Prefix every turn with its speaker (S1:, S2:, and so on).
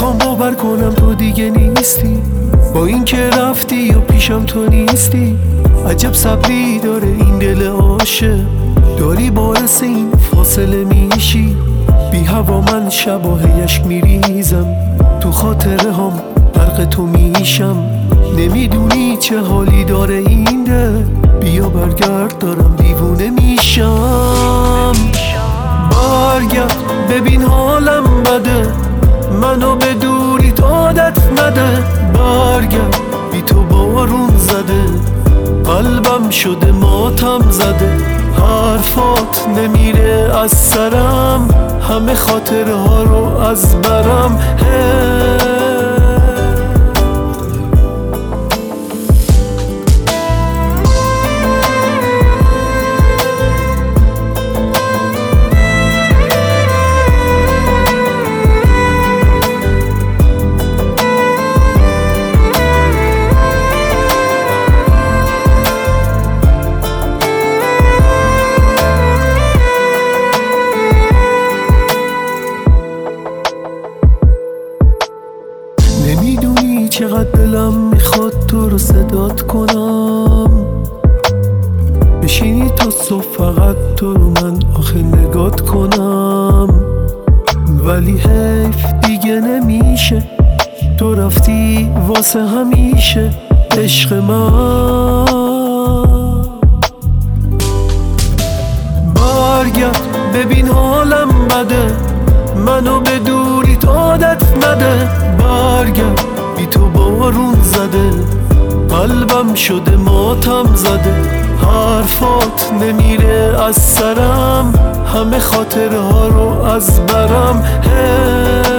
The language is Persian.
S1: میخوام باور کنم تو دیگه نیستی، با اینکه رفتی یا پیشم تو نیستی. عجب صبری داره این دل عاشق، داری باعث این فاصله میشی. بی هوا من شبا یشک میریزم، تو خاطره هم غرق تو میشم. نمیدونی چه حالی داره این دل، بیا برگرد دارم دیوونه میشم. برگرد ببین حالم بده، منو به دوریت عادت نده. برگرد بی تو بارون زده، قلبم شده ماتم زده. حرفات نمیره از سرم، همه خاطره ها رو از برم. نمیدونی چقدر دلم میخواد تو رو صدات کنم، بشینی تا صبح فقط تو رو من آخه نگات کنم. ولی حیف دیگه نمیشه، تو رفتی واسه همیشه عشق من. برگرد ببین حالم بده، منو به دوریت عادت نده. برگرد بی تو بارون زده، قلبم شده ماتم زده. حرفات نمیره از سرم، همه خاطره ها رو از برم.